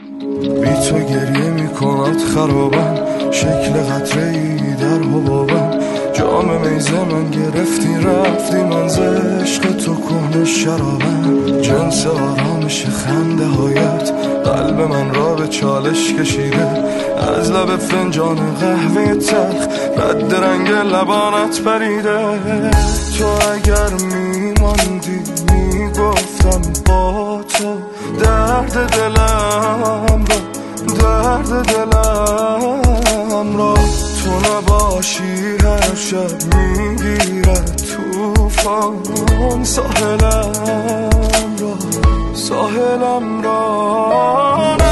بی تو گریه میکند خرابم، شکل قطره‌ای در حبابم. جام میزه من گرفتی رفتی، من ز عشق تو کهنه شرابم. جنس آرامش خنده هایت قلب من را به چالش کشیده. از لب فنجان قهوه تلخ رد رنگ لبانت پریده. تو اگر میماندی میگفتم با تو درد دلم را، درد دلم را. تو نباشی هر شب میگیرد توفان ساحلم را، ساحلم را.